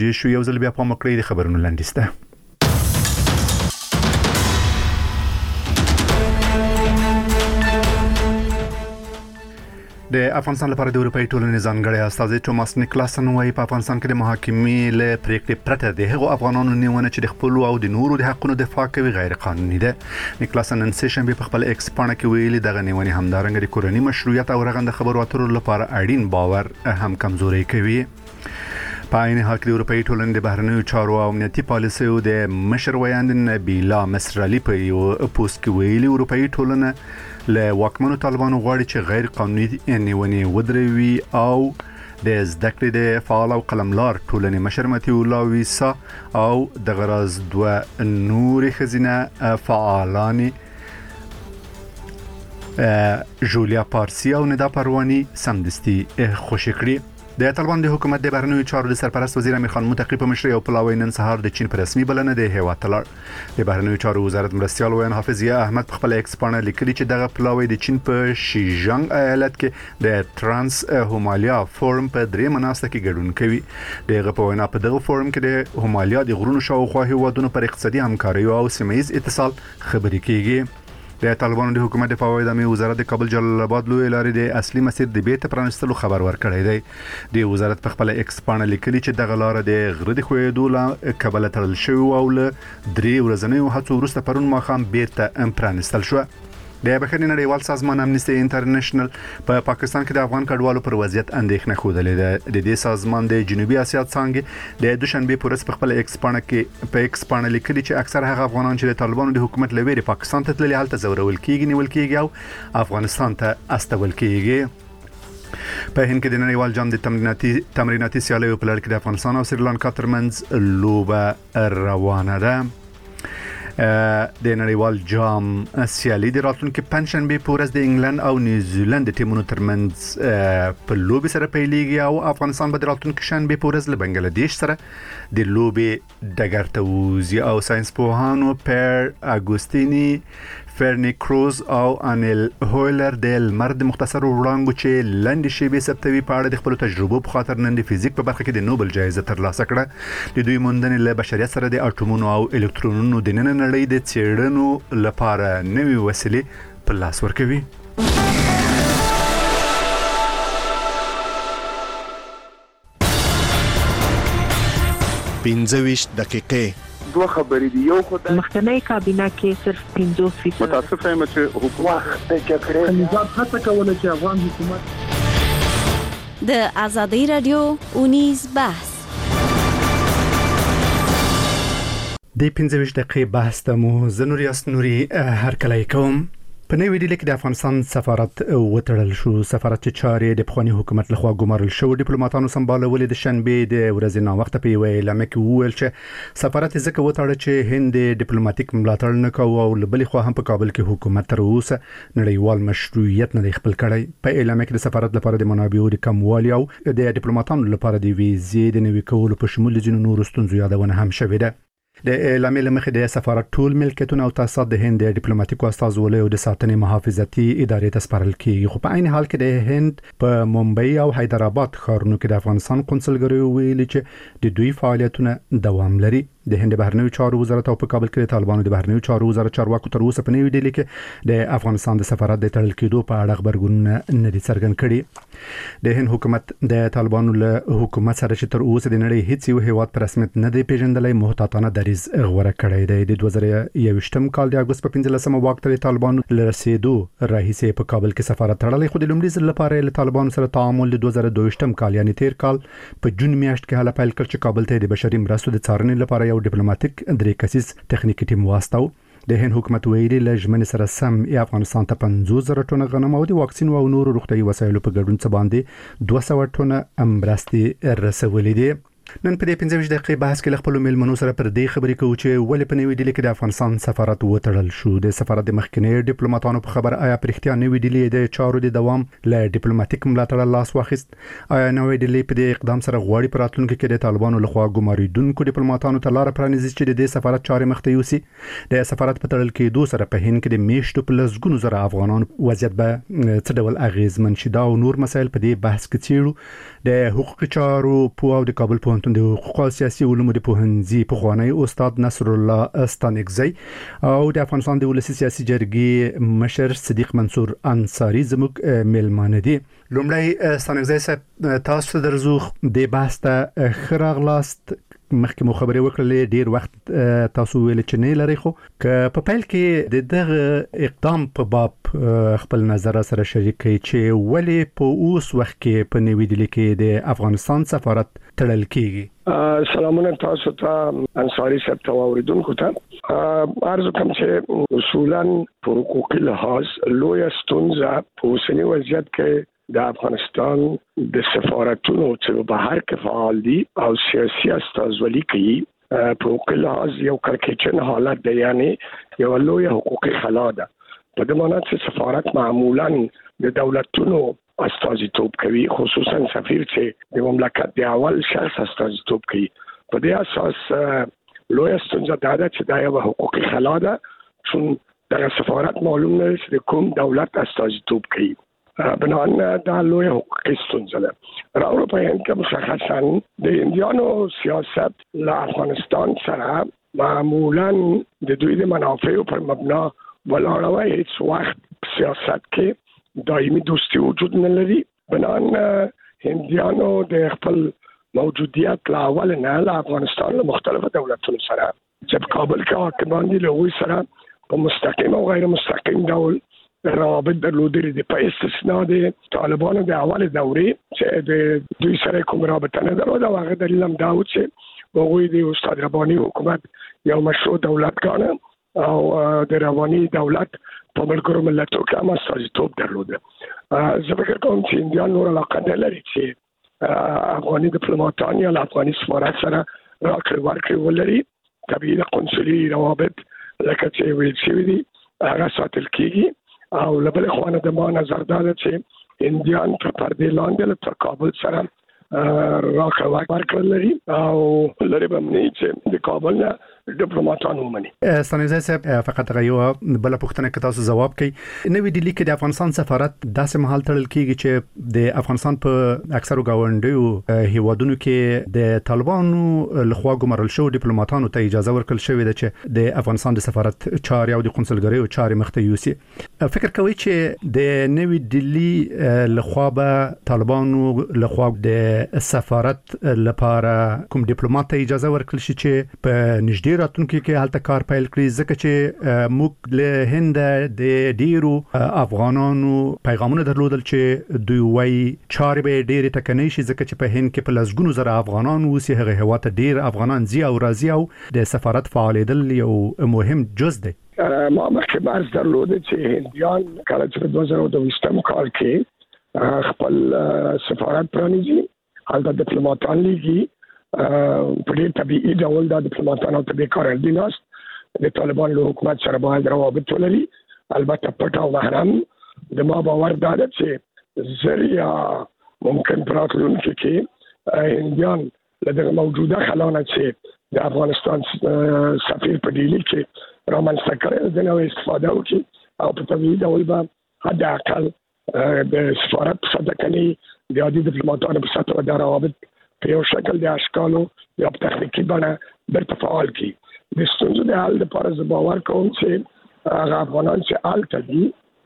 شو یو ځل بیا په مکړې د خبرونو لاندې د افغانستان لپاره د اروپאי ټولنې ځانګړی استازی توماس نیکلاسن وايي په افغانستان کې د محاکمې له پریکړې پرته د هغو افغانانو نیونه چې د خپل او د نورو د حقونو دفاع کوي غیر قانوني ده. نیکلاسن نن سشنبه په خپل ایکس پاڼه کې ویلي دغه نیونې همدارنګه د کورنۍ مشروعیت او رغنده خبرو اترو لپاره اړین باور هم کمزوري کوي. په عین حال کې د اروپאי ټولنې د بهرنیو چارو او امنیتي پالیسیو د مشر ویاند نبیلا مصرعلی په یو پوسټ کې ویلي اروپאי ټولنه له واکمنو طالبانو غواړي چې غیر قانوني نیونې ودروي او د زده کړې د فعال او قلملار ټولنې مشر متي الله ویسا او د غرض دوه نور خزینه فعالان جولیا پارسی او ندا پروانی سمدستي خوشی کړی. د طالبان د حکومت د بهرنیو چارو د سرپرست وزیر امیر خان متقی په مشرۍ او پلاوی نن سهار د چین پر رسمي بلنه د هیواد تلار. د بهرنیو چارو وزارت مرستيال وین حافظیه احمد په خپل ایکس پاڼه لیکلي چې دغه پلاوی د چین په شیجانګ ایالت کې د ترانس هومالیا فورم په درې مناسبت کې ګډون کوي. دغه په وینا په دغه فورم کې د هومالیا د غرونو شاوخوا هیوادونو پر اقتصادي همکاري او سیمه ییز اتصال خبرې کیږي. د طالبانو د حکومت د فواید امي وزارت د کابل جلال آباد لوی لارې د اصلي مسیر د بیت پرانستلو خبر ورکړی دی. د وزارت په خپل ایکس پاڼه لیکلي چې دغه لار د غره د خویدو له کابل تړل شوی او له 3 ورځنیو هڅو وروسته پرون ماښام بیرته پرانستل شو. د بهرنی نړیوال سازمان امنیستي انټرنیشنل په پاکستان کې د افغان کډوالو پر وضعیت اندېښنه خوده ده. د دې سازمان د جنوبي اسیا څنګه د دوشنبه پورس په خپل ایکس پاڼه لیکلي چې اکثر هغه افغانان چې د طالبانو د حکومت لویری پاکستان ته تللي حالت زورول کیږي نیول کیږي او افغانستان ته استول کیږي. په هند کې د نړیوال جام د تمریناتي سیالیو په لړ کې د افغانستان او سریلانکا ترمنځ لوبه روانه ده. د نړیوال جام سیالي د راتلونکي پنځشنبه په ورځ د انګلند او نیوزیلند د ټیمونو ترمنځ په لوبي سره پیلېږي او افغانستان به د راتلونکي شنبه په ورځ له بنگلاديش سره د لوبي ډګر ته وځي او ساينس پوهانو پر اګوستینی فرنی کروز او انیل هویلر د لمر د مختصر وړاندو چې لنډ شیبې ثبتوي په اړه د خپل تجربو په خاطر نن د فزیک په برخه کې د نوبل جایزه ترلاسه کړه. د دوی موندنې له بشریت سره د اټومونو او الکترونونو د نن نړۍ د څېړنو لپاره نوې وسیلې په لاس ورکوي. 25 دقیقې دوه خبرې دی. یو خدای مخکنی کابینه کې صرف 50% متاسف یم چې حکومت د جګړې نظام هڅه کوله چې افغان حکومت د آزادۍ رادیو اونیز بحث د 25 دقیقې بحث ته مو زنوریاس نوري هرکلی کوم. په نوې ډیلي کې د افغانستان سفارت وتړل شو. سفارت چارې د پخوانی حکومت لخوا ګمارل شو. ډیپلوماټانو سمبالولې د شنبه د ورځې نه وخت په یو اعلامیه کې وویل چې سفارت ځکه وتړل چې هند ډیپلوماټیک ملاتړ نه کوي او بلې خوا هم په کابل کې حکومت تر اوسه نړیوال مشروعیت نه خپل کړی. په اعلامیه کې د سفارت لپاره د منابعو د کموالي او د ډیپلوماټانو لپاره د ویزې د نوي کولو په شمول ځینو نورو ستونزو یادونه هم شوې ده. د اعلامیې لمخې د سفارت ټول ملکیتونه او تاسیسات د هند د ډیپلوماټیکو استازولۍ او د ساتنې محافظتي ادارې ته سپارل کیږي. خو په عین حال کې د هند په ممبئی او حیدرآباد ښارونو کې د افغانستان قونسلګرۍ ویلي چې د دوی فعالیتونه دوام لري. د هند بهرنیو چارو وزارت او په کابل کې د طالبانو د بهرنیو چارو وزارت چارواکو تر اوسه په نوې ډیلي کې د افغانستان د سفارت د تړل کېدو په اړه خبرګونونه نه دي څرګند کړي. د هند حکومت د طالبانو له حکومت سره چې تر اوسه د نړۍ هیڅ یو هیواد په رسمیت نه دی پیژندلی محتاطانه دریځ غوره کړی دی. د 2021 کال د اګوست په 15مه واک ته د طالبانو لرسېدو راهیسې په کابل کې سفارت تړلی، خو د لومړي ځل لپاره له طالبانو سره تعامل د 2022 کال یعنی تیر کال په جون میاشت کې هله پیل کړ چې کابل ته د بشري مرستو د څارنې لپاره یو ډیپلوماټیک درې کسیز تخنیکی ټیم واستاو. د هند حکومت ویلي لژمن سره سم افغانستان ته 50,000 ټنه غنم او د واکسین او نورو روغتیايي وسایلو په ګډون څه باندې 200 ټنه مرستې رسولې دي. نن په دې 15 دقیقې بحث کې خپل ملمنو سره پر دې خبرې کوو چې ولې په نوې ډیلي کې د افغانستان سفارت وتړل شو. د سفارت د مخکنی ډیپلوماټانو په خبر آیا پرختیا نوې ډیلي د چارو د دوام له ډیپلوماټیک ملاتړ لاس واخیست؟ آیا نوې ډیلي په دې اقدام سره غواړي پر راتلونکي کې د طالبانو لخوا ګماریدونکو ډیپلوماټانو ته لار پرانیزي چې د سفارت چارې مخته یوسي؟ د سفارت په تړل کېدو سره په هند کې د میشتو په لسګونو زره افغانانو وضعیت به څه ډول اغیزمن شي؟ دا او نور مسایل په دې بحث کې څیړو. د حقوقي چارو په او د کابل پوهنتون پوهنتون د حقوق او سیاسي علومو د پوهنځي پخوانی استاد نصر الله ستانکزی او د افغانستان د ولسی سیاسي جرګې مشر صدیق منصور انصاری زموږ میلمانه دي. لومړی ستانکزی صاحب تاسو درزو د بحث ته خراغلاست. مخکې مو خبرې وکړلې ډیر وخت تاسو ویل چې نه لري خو که په پیل کې د دغه اقدام په باب خپل نظر سره شریک کړئ چې ولې په اوس وخت کې په نوې دلی کې د افغانستان سفارت تړل کیږي. سلامونه تاسو ته انصاری صاحب ته اوریدونکو ته عرض کوم چې اصولاً په حقوقي لحاظ لوی ستونزه په اوسنی وضعیت کې د افغانستان د سفارتونو چې بهر کې فعال دي او سیاسي استازولي کوي په حقوقي لحاظ یو کړکېچن حالت دی، یعنی یو لوی حقوقي خلا ده. په دې معنی چې سفارت معمولاً د دولتونو استازیتوب کوي، خصوصاً سفیر چې د مملکت د اول شخص استازیتوب کوي. په دې اساس لوی ستونزه دا ده چې دا یو حقوقي خلا ده، چون دغه سفارت معلوم نه دی چې کوم دولت استازیتوب کوي. بنان دا لوی حقوقي ستونزه ده. راوړو په هند کې مشخصاً د هندیانو سیاست له افغانستان سره معمولاً د دوی د منافعو پر مبنا ولاړ وي. هیڅ وخت سیاست کې دایمي دوستي وجود نه لري. بنان هندیانو د خپل موجودیت له اول نه له افغانستان له مختلفو دولتونو سره چې په کابل کې حاکمان دي له هغوی سره په مستقیم او غیر مستقیم ډول روابط درلودل دي. په استثناء د طالبانو د اول دورې چې د دوی سره کوم رابطه نه درلوده، هغه دلیل هم دا و چې هغوی د استاد رباني حکومت یو مشروع دولت ګاڼه او د رباني دولت په ملګرو ملتونو کې هم استازیتوب درلوده. زه فکر کوم چې هندیان نور علاقه نه لري چې افغاني ډیپلوماټان یا افغاني سفارت سره راکړې ورکړې ولري. طبیعي قونسلي روابط لکه چې ویل شوي دي هغه ساتل کېږي. او لبل خوانه د ما نظر دا چې هندیان په پردې لاندې له کابل سره راکړه ورکړه لري او لري به مني چې د کابل نه ډیپلوماټان ومني. ستانکزی صاحب فقط غيو بل پوښتنه کې تاسو جواب کړئ. نوې دلی کې د افغانستان سفارت داسې مهال تړل کیږي چې د افغانستان په اکثرو گاونډیو هیوادونو کې د طالبانو لخوا ګمارل شو ډیپلوماټانو ته اجازه ورکړل شوې ده چې د افغانستان د سفارت چارې او د قونسلګریو چارې مخته یوسي. فکر کوي چې د نوې دلی لخوا به طالبانو لخوا د سفارت لپاره کوم ډیپلوماټ ته اجازه ورکړل شي چې په نږدې راتلونکي کې هلته کار پیل کړي، ځکه چې موږ له هند د ډیرو افغانانو پیغامونه درلودل چې دوی وايي چارې به ډېرې ټکنۍ شي، ځکه چې په هند کې په لسګونو زره افغانان اوسي. هغه هېواد ته ډېر افغانان ځي او راځي او د سفارت فعالېدل یو مهم جز دی. ما مخکې بحث درلوده چې هندیان کله چې په 2022 کال کې خپل سفارت پرانیزي، هلته ډیپلوماټان لیږي. په ډېر طبیعي ډول دا ډیپلوماټان او طبیعي کارګردي ناست د طالبان له حکومت سره باید روابط ولري، البته پټ او محرم. د ما باور دا ده چې زر یا ممکن په راتلونکي کې هندیان له دغه موجوده خلا نه چې د افغانستان سفیر په ډیلي کې رامنځته کړی د نوې استفاده وکړي او په طبیعي ډول به حد اقل د سفارت په سطحه کې د عادي ډیپلوماټانو په سطحه د روابط په یو شکل د اشکالو یا په تخنیکي بڼه بیرته فعال کړي. د ستونزو د حل لپاره زه باور کوم چې هغه افغانان چې هلته دي،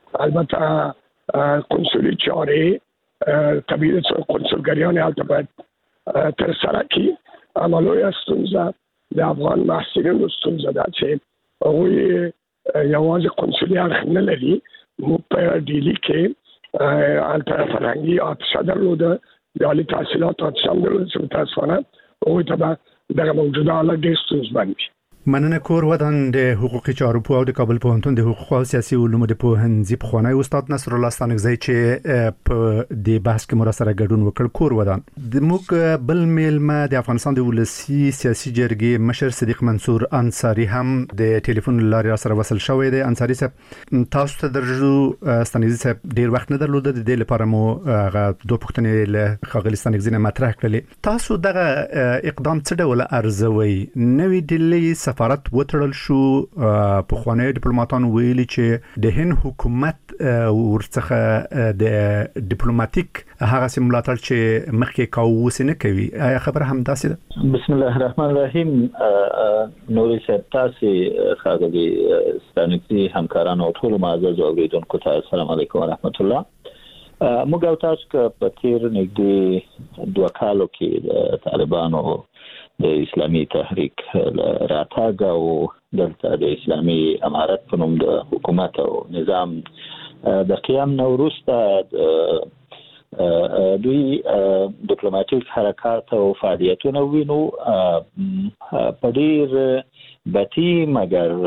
البته قونسلي چارې طبیعي قونسلګریان هلته باید ترسره کړي. اما لویه ستونزه د افغان محصلینو ستونزه ده چې هغوی یوازې قونسلي اړخ نه لري. موږ په ډیلي کې هلته فرهنګي آتشه درلوده، د عالي تحصیلات آتشه هم درلوده چې متاسفانه هغوی ته به دغه موجوده حالت ډېر ستونزمن وي. مننه. کور ودان د حقوقي چارو په او د کابل پوهنتون د حقوق او سیاسي علومو د پوهنځي پخوانی استاد نصر الله ستانکزی چې په دې بحث کې مرسته ګډون وکړ. کور ودان د موږ بل میلمه د افغانستان د ولسی سیاسي جرګې مشر صدیق منصور انصاری هم د ټلیفون لارې سره وصل شوی دی. انصاری صاحب تاسو ته درجو ستانکزی صاحب ډیر وخت نه درلوده، د دې لپاره مو هغه دوه پوښتنې له ښاغلي ستانکزی نه مطرح کړلې. تاسو دغه اقدام څه ډول ارزوئ؟ نوې دلی سفارت وتړل شو په خوانی ډیپلوماټانو ویلي چې د هند حکومت ورڅخه د ډیپلوماټیک هغه سیمولاتر چې مخکې کاوه نه کوي. آیا خبره هم داسې ده؟ بسم الله الرحمن الرحیم. نوري سپتاسي خاغلي ستانکتي همکارانو ټول معزز اوریدونکو ته السلام علیکم ورحمت الله. موږ او تاسو په تیر نږدې 2 کالو کې د طالبانو د اسلامي تحریک راتګ او دلته د اسلامي امارت په نوم د حکومت او نظام د قیام نو وروسته دوی ډیپلوماټیک حرکات او فعالیتونه وینو په ډیر بتی مګر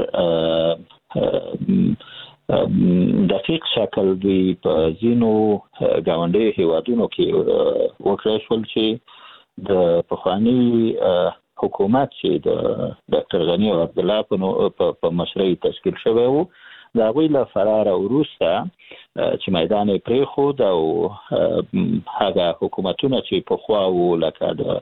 دقیق شکل دوی په زینو گاونډي هیوادونو کې وکړل شول چې د پخوانی حکومت چې د ډاکټر غنی عبد الله په مشرۍ تشکیل شوی وو دا غوی له فرار وروسته چې میدان پرې خود او هغه حکومتونه چې په خوا وو لکه د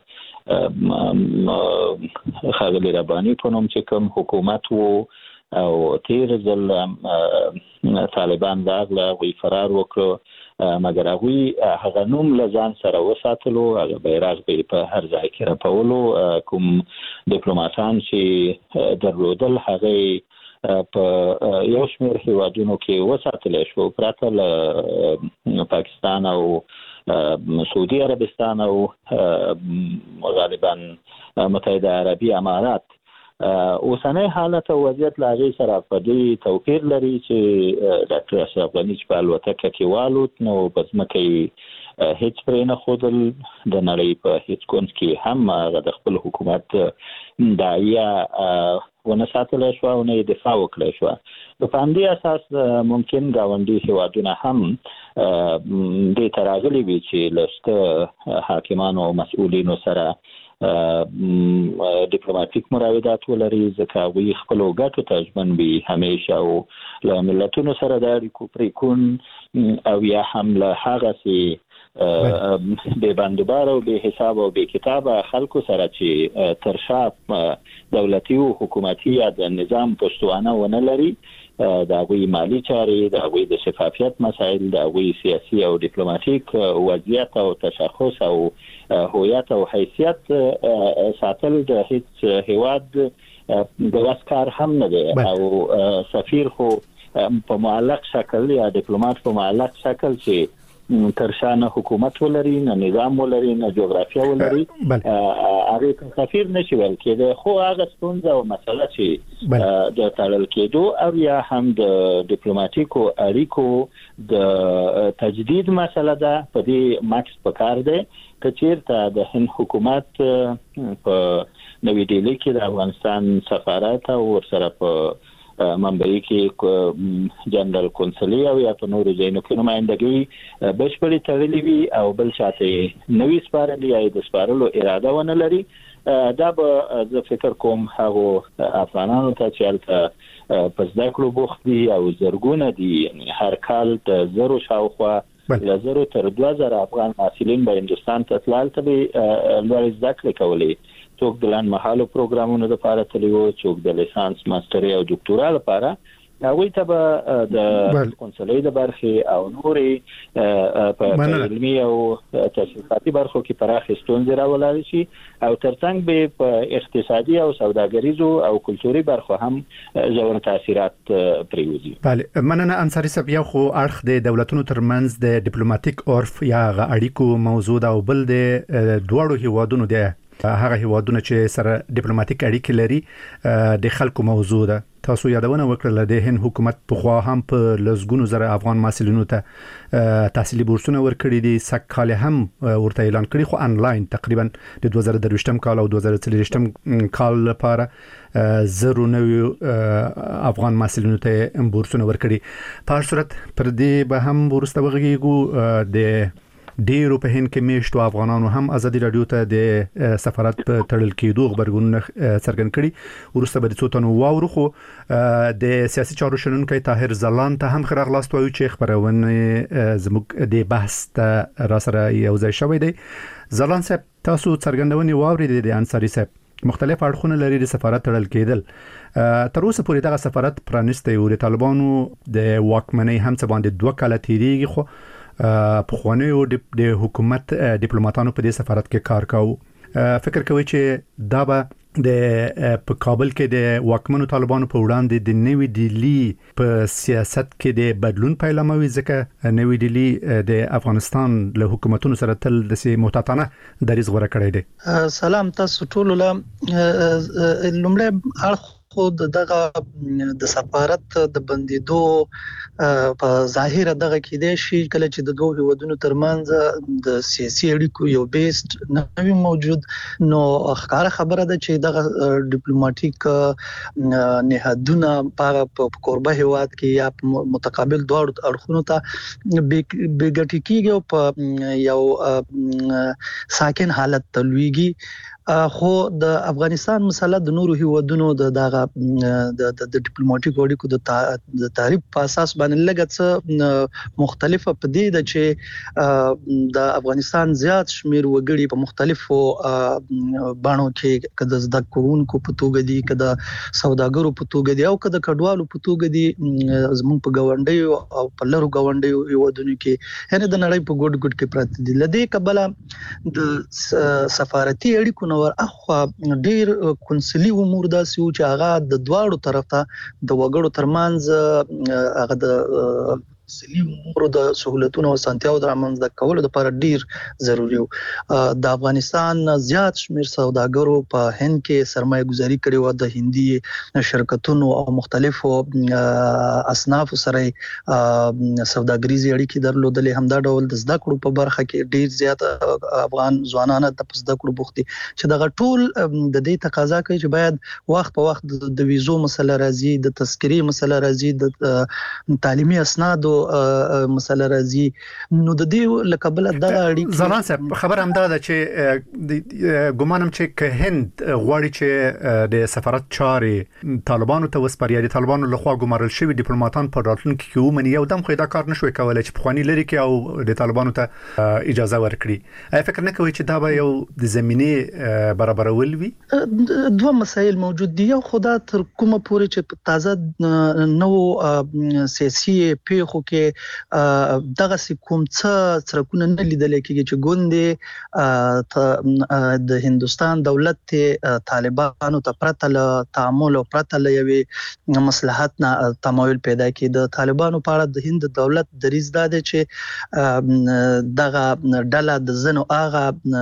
خاغلی ربانی په نوم چې کوم حکومت وو او تیر ځل طالبان داغله غوی فرار وکړو مګر هغه نوم لزان سره وساتلو هغه بیرغ په هر ځای کې راپولو کوم ډیپلوماټان چې درلودل هغه په یو شمېر هیوادونو کې وساتل شو پرته له پاکستان او سعودي عربستان او غالبا متحده عربي امارات. اوسنۍ حالت او وضعیت لاغي سره په دې توپیر لري چې ډاکټر اشرف غنی چې په الوتکه کې والوت نو بس مکه هیڅ پرې نه خودل د نړۍ په هیڅ کونج کې هم د خپل حکومت داعیه ونه ساتل شو او نه دفاع وکړل شو. په باندې اساس ممکن گاونډي هیوادونه هم د تراغلي وی چې لسته حاکمانو او مسؤلینو سره ډیپلوماټیک مراودات ولري ځکه وی خپل ګټو ته ژمن وي همیشه او له ملتونو سره د اړیکو پرې کون او یا هم له هغه سي به بندوبار او به حساب او به کتابه خلکو سره چې ترشا دولتي او حکومتي یا د نظام پښتوانه ونه لري د غوي مالی چارې د غوي د شفافیت مسایل د غوي سیاسي او ډیپلوماټیک وضعیت او تشخص او هویت او حیثیت ساتل د هیڅ هیواد د واسکار هم نه دی او سفیر خو په معلق شکل یا ډیپلوماټ په معلق شکل چې ترشانه حکومت ولري نه نظام ولري نه جغرافیه ولري هغه سفیر نشي ول کېده خو هغه ستونزه او مسله چې د تړل کېدو او یا هم د ډیپلوماټیکو اړیکو د تجدید مسله ده په دې ماکس پکار ده کچیرته د هند حکومت په نوې ډیلی کې د افغانستان سفارت او ورسره په منبعي کې جنرال کونسلي او یا په نورو ځایونو کې نمائندګي بشپړي تړلې وي او بل شاته نوې سپارل یا د سپارلو اراده ونه لري دا به زه فکر کوم هغه افغانانو ته چې په ځدا کړو بوخت دي او زرګونه دي یعنی هر کال د زرو شاوخوا له 0 تر 2000 افغان محصلین به هندستان ته تلل ته لوړ زده کړې کولې څوک د لاندې محلو پروګرامونو لپاره تللی وو څوک د لیسانس ماستري او ډاکټورا لپاره هغه ته به د کونسلۍ د برخې او نورې په علمي او تشریفاتي برخو کې پراخ ستونزې راولای شي او ترڅنګ به په اقتصادي او سوداګریزو او کلتوري برخو هم ژور تاثیرات پریوزي. بله مننه انصاری صاحب. یو خو اړخ د دولتونو ترمنځ د ډیپلوماټیک عرف یا اړیکو موضوع او بل د دوړو هیوادونو د هغه هیوادونه چې سره ډیپلوماټیک اړیکې لري د خلکو موضوع ده. تاسو یادونه وکړه د هند حکومت په خوا هم په لزګونو زره افغان محصلینو ته تحصیلي بورسونه ورکړي دي سکهال هم ورته اعلان کړي خو انلاین تقریبا د 2023 کال او 2024 کال لپاره 0 افغان محصلینو ته بورسونه ورکړي. په هر صورت پر دې به هم ورسته وغږیږو د ډیرو په هند کې میشتو افغانانو هم ازادي رادیو ته د سفارت په تړل کېدو خبرګون څرګند کړي. ورسته به د څو تنو واورو خو د سیاسي چارو شنونکي طاهر زلان ته هم خراغلاست وایي چې خبرونه زموږ د بحث ته را سره یو ځای شوی دی. زلان صاحب تاسو څرګندونې واورېدې د انصاری صاحب مختلف اړخونه لري د سفارت تړل کېدل. تر اوسه پورې دغه سفارت پرانیسته او د طالبانو د واکمنۍ هم څه باندې 2 کاله تیریږي، خو په خوانی او د حکومت ډیپلوماټانو په دې سفارت کې کار کاوه. فکر کوي چې دا به په کابل کې د واکمنو طالبانو په وړاندې د نوې ډیلی په سیاست کې د بدلون پیلامه وي، ځکه نوې ډیلی د افغانستان له حکومتونو سره تل د سي محتاطانه دریځ غوړه کړی دی. سلام تاسو ټول له لومړی اړخ خود دغه د سفارت د بندیدو په ظاهر دغه کې دی شي کله چې د دوه هیوادونو ترمنځ د سیاسي اړیکو یو بیسټ نه موجود، نو ښکاره خبره ده چې دغه ډیپلوماټیک نهادونه په قربه هیواد کې یا متقابل دواړو اړخونو ته بګټی کیږي او په یو ساکن حالت تلويږي. خو د افغانستان مسله د نورو هیوادونو دغه د ډیپلوماټیک اړیکو د تعریف په اساس باندې لږ مختلفه پدې ده چې د افغانستان زیات شمیر وګړي په مختلفو بڼو کې کده زده کوونکو په توګه دي، کده سوداګرو په توګه دي او کده کډوالو په توګه دي زموږ په غونډیو او په لرو غونډیو هیوادونو کې، یعنی د نړۍ په ګډ کې پراته دي. لدې قبله د سفارتي اړیکو ور اخوا ډیر کنسلي امور داسې و چې هغه د دواړو طرف ته د وګړو ترمنځ هغه د سلی امور د سہولتونو او سنتیاو د رامنځته کولو لپاره ډیر ضروری و. د افغانستان زیات شمیر سوداګرو په هند کې سرمایه گذاري کړې و، د هندي شرکتونو او مختلفو اصناف سره سوداګریزي اړیکې درلودلې. همدا ډول د زده کړو په برخه کې ډیر زیات افغان ځوانان د زده کړو بوختي چې دغه ټول د دې تقاضا کوي چې باید وخت په وخت د ویزو مسله راځي، د تذکری مسله راځي، د تعلیمي اسناد مسله راځي. نو د دې لکبل دغه اړیکې زلان صاحب خبر هم ده چې ګومانم چې که هند غواړي چې د سفارت چارې طالبانو ته وسپاري، د طالبانو لخوا ګمارل شوی ډیپلوماټان په راتلونکي کې ومني، یو دم خو دا کار نشوي کولای چې پخوانی لري کې او د طالبانو ته اجازه ورکړي. فکر نه کوي چې دا به یو د زمینه برابرول وي؟ دوه مسایل موجود دي. یو خدا تر کومه پورې چې تازه نو سیاسي پیښو کې دغه کوم څه څرکونه نه لیدل کېږي چې ګوندې د هندستان دولت ته طالبانو ته پرته له تعامل او پرته له یوې مصلحت نه تمایل پیدا کړي. د طالبانو په اړه د هند دولت دریځ دا دی چې دغه ډله د زنو هغه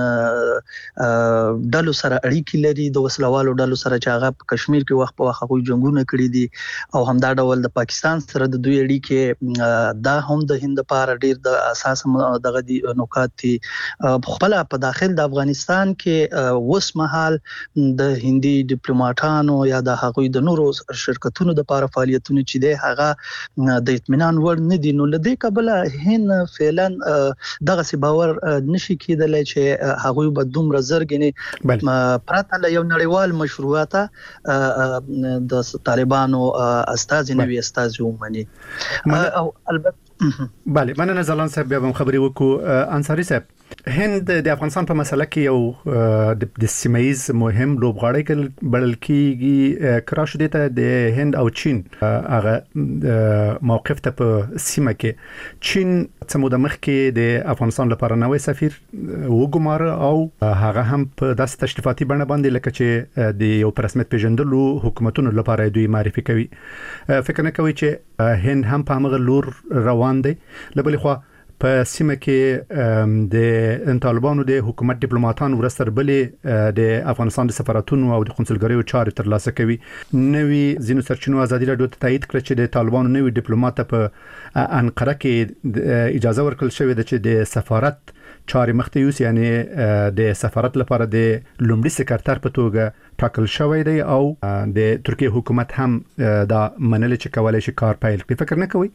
ډلو سره اړیکې لري، د وسلوالو ډلو سره چې هغه په کشمیر کې وخت په وخت هغوی جنگونه کړي دي، او همدا ډول د پاکستان سره د دوی اړیکې دا هم د هند لپاره ډیر د اساس دغه دي نکات دي. خپل په داخل د افغانستان کې وس محل د هندي ډیپلوماټانو یا د هغوی د نورو شرکتونو د لپاره فعالیتونه چې دی هغه د اطمینان وړ نه دي. نو لدې قبله هند فعلا دغه سی باور نشي کېدلی چې هغوی به دومره زرګنې پرته له یو نړیوال مشروعیت د طالبانو استازي نوي استازي ومني. او البته بله مننه زلان صاحب، بیا هم خبرې وکړو. انصاری صاحب، هند د افغانستان په مسله کې یو د سیمایز مهم لوبغاړی بلل کېږي. کراش دې ته د هند او چین هغه موقف ته په سیمه کې چین څه موده مخکې د افغانستان لپاره نوې سفیر وګماره او هغه هم په داسې تشریفاتي بڼه باندې لکه چې د یو رسمیت پیژندلو حکومتونو لپاره دوی معرفي کوي. فکر نه کوي چې هند هم په هغه لور روان دی؟ لبلې خو په سیمه کې د طالبانو د حکومت ډیپلوماټان ورستر بلې د افغانستان د سفارتونو او د قونسلګریو چارې ترلاسه کوي. نوې ځینو سرچینو ازادي راډیو ته تایید کړ چې د طالبانو نوې ډیپلوماټ په انقره کې اجازه ورکړل شوې ده چې د سفارت چارې مخته یوسي، یعنی د سفارت لپاره د لومړي سکرټر په توګه ټاکل شوی دی او د ترکیه حکومت هم دا منل چې کولای شي کار پیل کړي. فکر نه کوي؟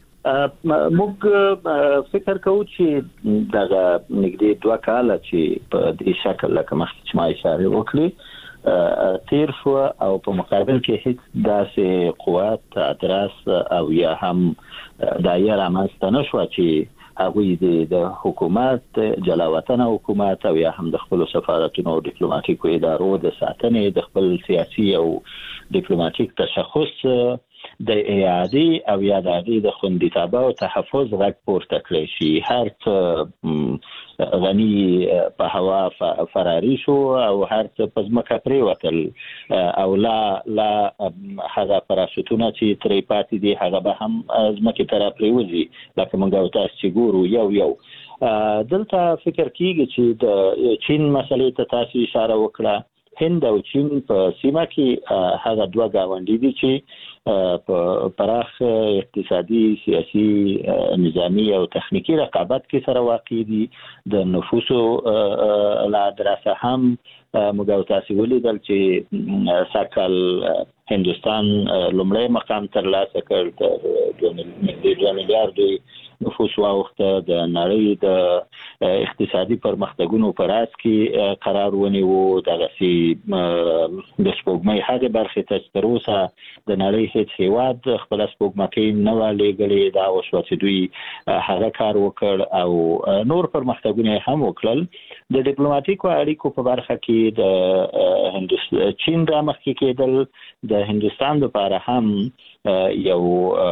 موږ فکر کوو چې دغه نږدې 2 کاله چې په دې شکل لکه مخکې چې ما اشاره وکړې تیر شو او په مقابل کې هیڅ داسې قوت ادراس او یا هم دایره رامنځته نشو چې هغه د حکومت جلاوطن حکومت او یا هم د خپل سفارتونو او ډیپلوماټیکو ادارو د ساتنې د خپل سیاسي او ډیپلوماټیک تشخص د اعاده او یا د خوندیتابه او تحفظ غږ پورته کړی شي. هر څه غني په هوا فراری شو او هر څه په ځمکه پریوتل او لا هغه پراشوتونه چې ترې پاتې دي هغه به هم ځمکې ته راپریوځي لکه موږ او تاسو چې ګورو یو دلته فکر کیږي چې د چین مسلې ته تاسو اشاره وکړه. هند او چین په سیمه کې هغه دوه گاونډي دي چې په پراخ اقتصادي سیاسي نظامی او تخنیکی رقابت کې سره واقع دي. د نفوسو لا دراسه هم موږ تاسو ولیدل چې ساکل هندستان لومړی مقام ترلاسه کړ 2 میلیارډ نفوس واوخته د نړۍ د اقتصادي پرمختګونو په راس کې قرار ونیو. دغه سي د سپوږمۍ هغه برخه ته تر اوسه د نړۍ هیڅ هیواد خپل سپوږمۍ نه والېږلې دا اوس چې دوی هغه کار وکړ او نور پرمختګونه هم وکړل. د ډیپلوماټیکو اړیکو په برخه کې د چین را مخکې کېدل د هندستان لپاره هم یو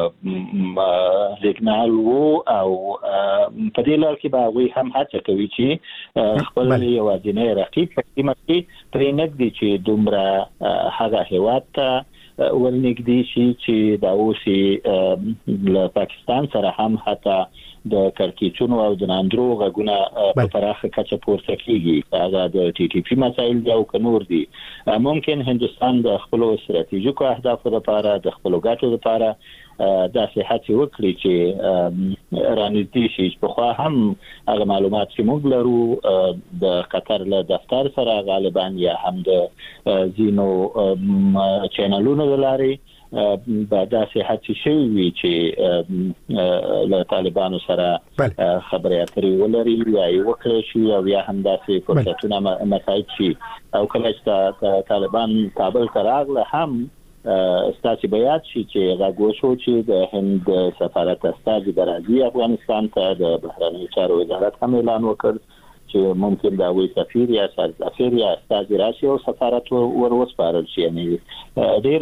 سیګنال وو او په دې لار کې به وي هم هڅه کوي چې خپل یوازینی رقیب په سیمه کې پرې نږدې چې دومره هغه هیواد ته ورنږدې شي چې دا اوس له پاکستان سره هم حتی د کړکېچونو او د ناندرو غږونه په پراخه کچه پورته کیږي. هغه د ټي ټي پی مسایل دی او کنور دي. ممکن هندستان د خپل استراتیژیکو اهدافو لپاره د خپل ګټو لپاره د صحت وکړي چې رانږدې شي. په خو هم هغه معلومات چې موږ لرو د قطر له دفتر سره غالبا یا هم د زینو چینلونو لاري بعد صحت شي وی چې له طالبانو سره خبرې اترې ولري یا وکړي شي او یا هم داسې فرصتونه مساعد شي او کله چې طالبان کابل ته راغله هم ستاسو بیات شي چې راغوښو چې د هند سفارت استاد برازي افغانستان ته د بهرنی چارو وزارت هم اعلان وکړ چې ممکن دا وی سفیر یا سفیر یا استاد راشي او سفارت وروسپارل شي. یعنی ډیر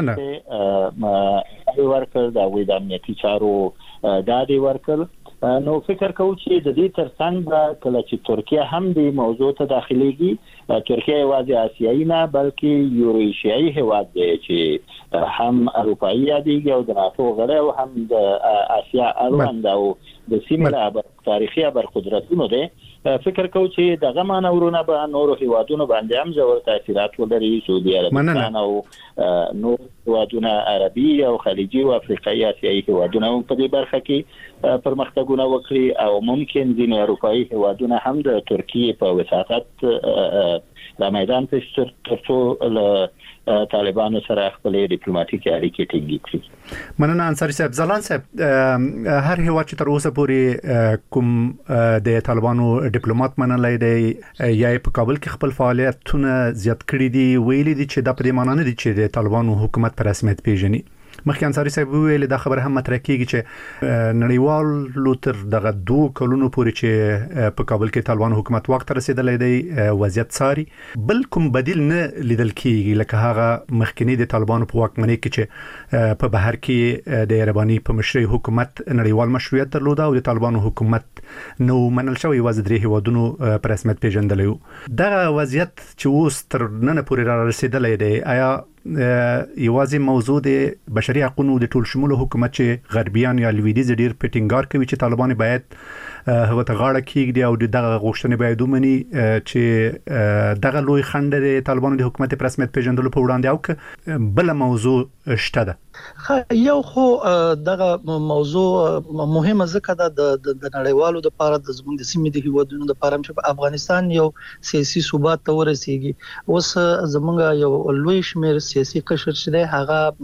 پرانه ورکر دا وی د امنیتي چارو دادي ورکر. نو فکر کوم چې د دې ترڅنګ کله چې ترکیه هم د موضوع ته داخليږي ترکیه یوازې آسیایي نه بلکې یوریشیایي هیواد دی چې هم اروپایي دی او د ناتو غړی او هم د آسیا اړوند او د سیمه تاریخي برقدرتونو دی. فکر کوم چې دغه مانورونه به نورو هیوادونو باندې هم ژور تاثیرات ولري. سعودي عربستان او نور هیوادونه عربي او خلیجي او افریقایي آسیایي هیوادونه په دې برخه کې پرمختګونه وکړي او ممکن ځینې اروپایي هیوادونه هم د ترکیه په وساطت د میدان ته ترڅو طالبانو سره خپل ډیپلوماټیکي اړیکې ټینګې کړي. مننه انصاری صاحب. زلان صاحب هر هیواد چې تر اوسه پورې کوم د طالبانو ډیپلوماټ منلای دی یا په کابل کې خپل فعالیتونه زیات کړي دي ویلي دي چې د پرې معنی نه دي چې د طالبانو حکومت په رسمیت پیژني. مخکې انصاری صاحب ویل دا خبره هم مطرح کیږي چې نړیوال تر دغه 2 کلونو پورې چې په کابل کې طالبان حکومت وخت رسیدلې دی وضعیت ساري بل کوم بدیل نه لیدل کیږي لکه هغه مخکنی د طالبانو په واکمنۍ کې چې په بهر کې د ایرانی په مشرۍ حکومت نړیوال مشروعیت درلود او د طالبانو حکومت نو منل شوی وضع درې هیوادونو په رسمیت پیژندلې. دا وضعیت چې اوس تر نن پورې را رسیدلې دی آیا یوازې موضوع د بشري حقوقو د ټول شمول حکومت چې غربیان یا لویدیز ډیر پټینګار کوي چې طالبان باید هغه ته غاړه کېږدي او دغه غوښتنې باید ومني چې دغه لوی خنډ د طالبانو د حکومت په رسمیت پیژندلو په وړاندې او بل موضوع شته ده. یو خو دغه موضوع مهمه ځکه د نړیوالو د لپاره د زموږ د سیمې د هیوادونو د لپاره چې په افغانستان یو سیاسي ثبات ته ورسیږي. اوس زموږ یو لوی شمیر سیاسي قشر چې دی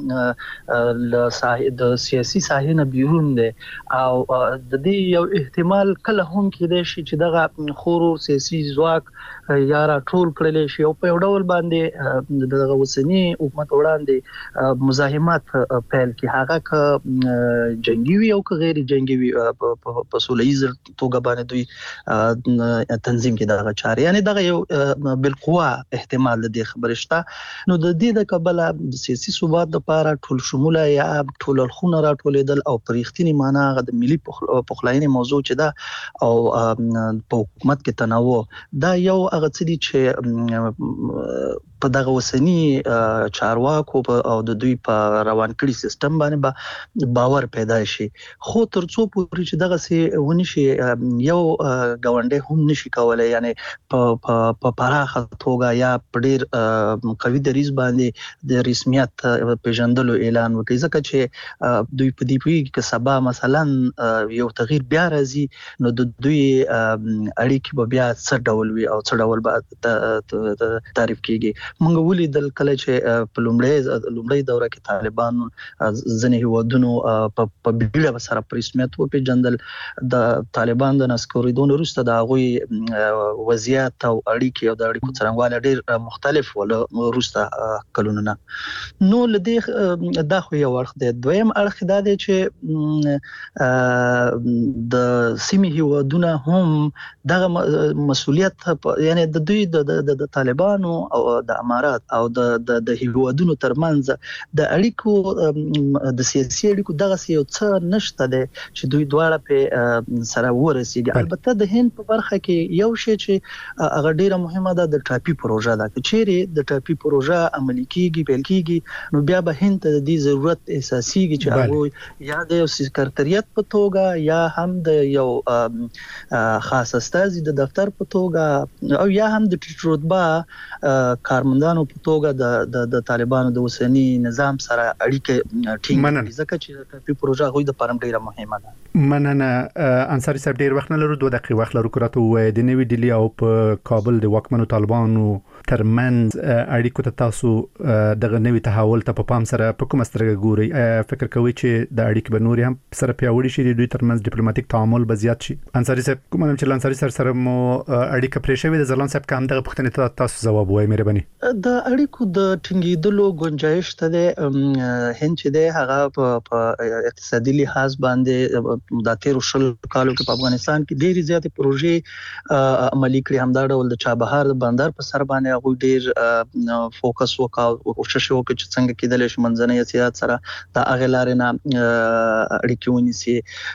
هغه د سیاسي ساحې نه بیرون دی او د دې یو احتمال کله هم کېدای شي چې دغه خورو سیاسي ځواک یا را ټول کړل شي او په یو ډول باندې دغه وسنی حکومت وړاندې مزاحمت پیل کې هغه ک جنگي وي او ک غیر جنگي وي په سولهیز توګه باندې دوی تنظیم کې دغه چارې یعنی دغه یو بالقوه احتمال د خبرې شته نو د دې د قبل د سیاسي ثبات لپاره ټول شموله یا ټول الخونه راټولېدل او پرېختنی معنی د ملي پخلاینې موضوع چې دا او په حکومت کې تنوع دا یو هغه څه دي چې په دغه وسنی چارواکو او د دوی په روان کړي سیستم باندې باور پیدا شي خو ترڅو پورې چې دغه سي ونی شي یو غونډه هم نشي کولای یعنی په پراخه توګه یا په ډیر قوي دریز باندې د رسمیت پیژندلو اعلان وکړي ځکه چې دوی په دې پیږي چې سبا مثلا یو تغییر بیا راځي نو د دوی اړیکې به بیا څه ډول وي او څه ډول به تعریف کیږي موږ ولیدل کله چې په لومړی دوره کې طالبانو ځنې هیوادونو په بیړه سره په رسمیت وپیژندل د طالبان د نسکوریدون وروسته د هغوی وضعیت او اړیکې او د اړیکو څرنګوالی ډېر مختلف ول وروسته کلونو نه نو لدې دا خو یو اړخ دی دویم اړخ دا دی چې د سیمې هیوادونه هم دغه مسؤلیت یعنی د دوی د طالبانو او د امارات او د هیوادونو ترمنځ د اړیکو د سیاسي اړیکو دغه یو څه نشته دی چې دوی دواړه په سره ورسیږي البته د هند په برخه کې یو شی چې هغه ډیره مهمه ده د ټاپي پروژه ده چې چیرې د ټاپي پروژه عملي کیږي پیل کیږي نو بیا به هند ته د دې ضرورت احساسيږي چې هغه یا د سکرټریت په توګه یا هم د یو خاص استازي د دفتر په توګه او یا هم د رتبه کارمندانو په توګه د طالبانو د اوسنی نظام سره اړیکه ټینګ کړي ځکه چې د ټاپي پروژه غوښ د پرم ډیره مهمه ده مننه انصاری صاحب ډیر وخت نه لرو 2 دقیقې وخت لرو کراته وای د نوې ډیلی او په کابل د واکمنو طالبانو ترمنځ اړیکو ته تاسو دغه نوې تحول ته په پام سره په کومه سترګه ګوري فکر کوي چې د اړیکې به نور هم سره پیاوړي شي د دوی ترمنځ ډیپلوماټیک تعامل به زیات شي انصاری صاحب کوم چې انصاری سره مو اړیکه پرې شوې د زلان صاحب کوم دغه پوښتنې ته تاسو جواب وایي مهرباني د اړیکو د ټینګېدلو گنجائش ته د هند چې د هغه په اقتصادي لحاظ باندې د تیر شل کالو کې په افغانستان کې ډېری زیاتې پروژې عملي کړې همدا ډول د چابهار بندر په سر باندې هغه ډېر فوکس وکاو او کوشش وکړ چې څنګه کېدل شي منځنۍ سیاست سره د هغه لارې نه اړیکې ونیسي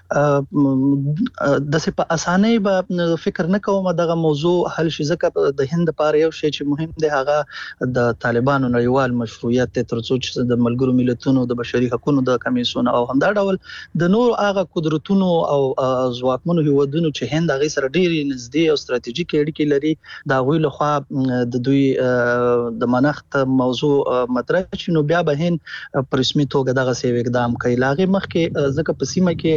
د څه په اسانۍ به فکر نه کوم دغه موضوع حل شي ځکه د هند لپاره یو شی چې مهم دی هغه د طالبانو نړیوال مشروعیت ترڅو چې د ملګرو ملتونو د بشري حقوقو د کمیسیون او همدا ډول د نور هغه قدرتونو او ځواکمنو هیوادونو چې هند هغه سره ډېری نږدې او ستراتیژیک اړیکې لري دا غوي لخوا د دوی د منښت موضوع مطرح شنو بیا به هند پر رسمي توګه دغه سیو اقدام کوي لاغه مخکې ځکه په سیمه کې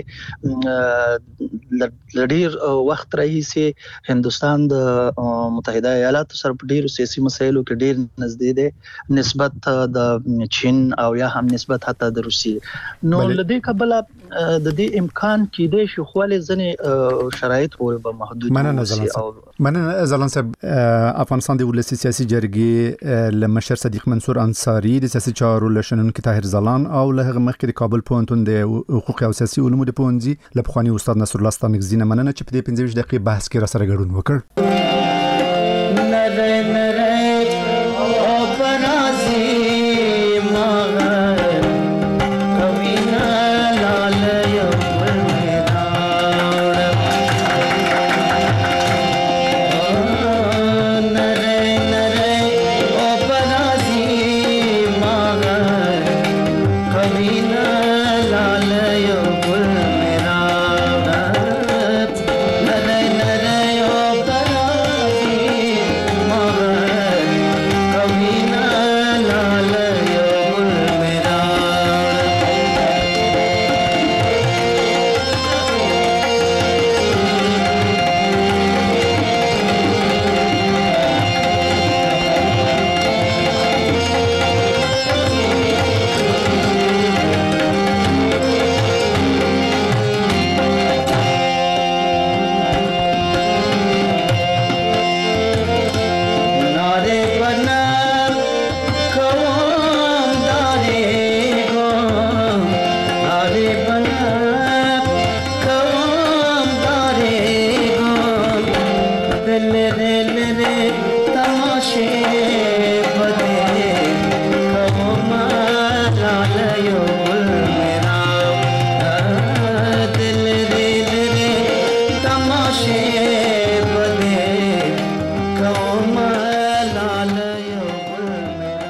لډیر وخت راهیسي هندستان د متحده ایالاتو سره په ډیرو سیاسي مسایلو کې ډیر نږدې دي نسبت د چین او یا هم نسبت حتی د روسیې نو لدې قبل د دې امکان کې د شخوالې ځنې شرایط پورې به محدود مننه زلان صاحب افغانستان د ولسی سیاسي جرګې لمشر صدیق منصور انصاری د سیاسي چارو لشنونکو طاهر زلان او له مخکې د کابل پوهنتون د حقوق او سیاسي علومو د پوهنځي لپخوانی استاد نصر الله ستانکزی مننه چې په دې 15 دقیقې بحث کې را سره ګډون وکړ